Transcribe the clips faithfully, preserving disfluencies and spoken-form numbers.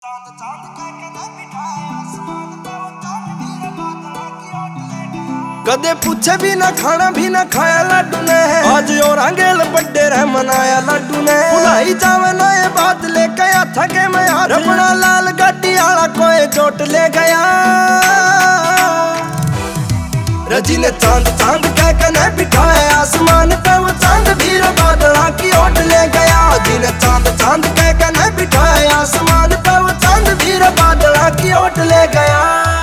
चांद चांद कह के न बिठाया आसमान पे वो चांद मेरे बादलों की ओट ले गया। कदे पूछे भी ना खाना भी ना खाया लड्डू ने, आज और अंगेल बड्डे रह मनाया लड्डू ने। भुलाई जावे ना ये बात लेके था के मैं रबड़ा लाल गाड़ी आला कोई चोट ले गया। रजी ने चांद चांद कह के न बिठाया आसमान पे वो चांद भी बादलों की ओट ले गया। जी ने चांद चांद कह के न बिठाया आसमान पे वो चांद भी बादलों की ओट ले गया।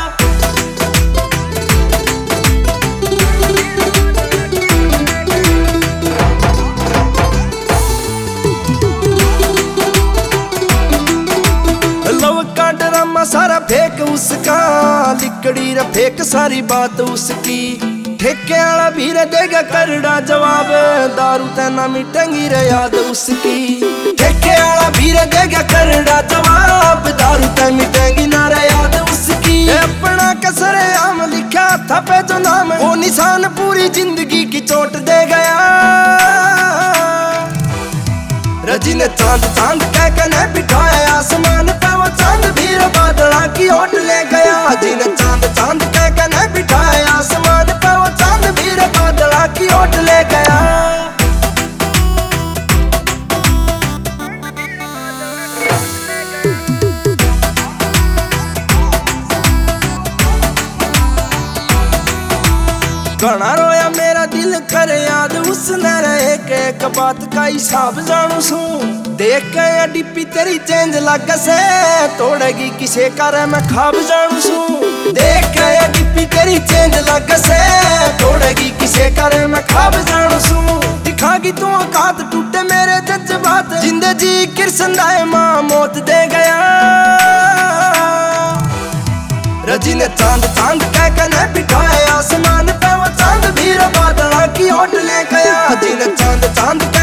सारा फेक उसका लिकड़ी रे फेक सारी बात उसकी। ठेके वाला भी रे देगा करड़ा जवाब, दारू तेना मिटेंगी रे याद उसकी। ठेके वाला भी रे देगा करड़ा जवाब, दारू ते मिटेंगी ना रे याद उसकी। अपना कसरे आम लिखा था पे जो नाम, वो निशान पूरी जिंदगी की चोट दे गया। रजी ने चांद चांद कह के न बिठाया आसमान पे वो चांद भी बादलों की ओट ले गया। जी ने चांद चांद कह के न बिठाया आसमान पे वो चांद भी बादलों की ओट ले गया। घना रोया मेरा दिल करे याद उसने रहे के एक बात का हिसाब जानू सू। देख के डीपी तेरी चेंज लग से, तोड़ेगी किसे करे मैं खाब जानू सू। देख के डीपी तेरी चेंज लग से, तोड़ेगी किसे करे मैं खाब जानू सू। दिखागी तू औकात टूटे मेरे जज्बात, जिंदे जी कृष्ण दाए मां मौत दे गया। रजी ने चांद चांद कह के न बिठाया आसमान पे वो चांद भी बादलों की ओट ले गया। जी ने चांद चांद